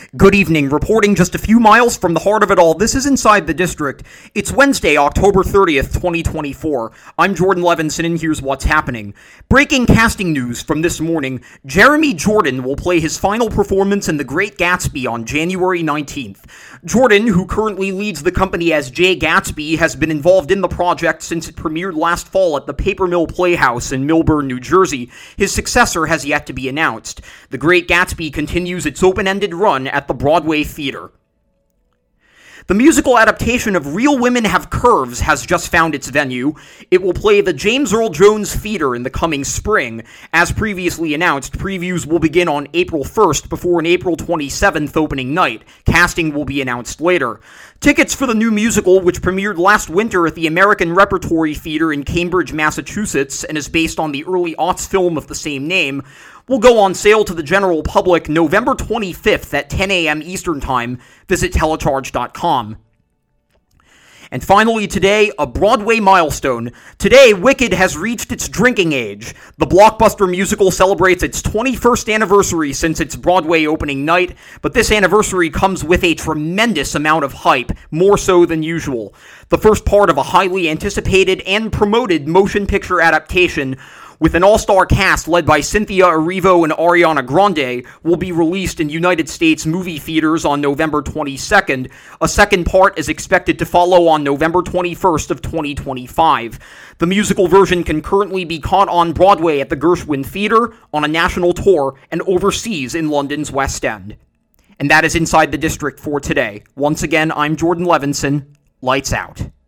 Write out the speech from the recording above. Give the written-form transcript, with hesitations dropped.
Good evening. Reporting just a few miles from the heart of it all, this is Inside the District. It's Wednesday, October 30th, 2024. I'm Jordan Levinson, and here's what's happening. Breaking casting news from this morning. Jeremy Jordan will play his final performance in The Great Gatsby on January 19th. Jordan, who currently leads the company as Jay Gatsby, has been involved in the project since it premiered last fall at the Paper Mill Playhouse in Millburn, New Jersey. His successor has yet to be announced. The Great Gatsby continues its open-ended run at the Broadway Theater. The musical adaptation of Real Women Have Curves has just found its venue. It will play the James Earl Jones Theater in the coming spring. As previously announced, previews will begin on April 1st before an April 27th opening night. Casting will be announced later. Tickets for the new musical, which premiered last winter at the American Repertory Theater in Cambridge, Massachusetts, and is based on the early aughts film of the same name, will go on sale to the general public November 25th at 10 a.m. Eastern Time. Visit telecharge.com. And finally today, a Broadway milestone. Today, Wicked has reached its drinking age. The blockbuster musical celebrates its 21st anniversary since its Broadway opening night, but this anniversary comes with a tremendous amount of hype, more so than usual. The first part of a highly anticipated and promoted motion picture adaptation with an all-star cast led by Cynthia Erivo and Ariana Grande, will be released in United States movie theaters on November 22nd. A second part is expected to follow on November 21st of 2025. The musical version can currently be caught on Broadway at the Gershwin Theater, on a national tour, and overseas in London's West End. And that is Inside the District for today. Once again, I'm Jordan Levinson. Lights out.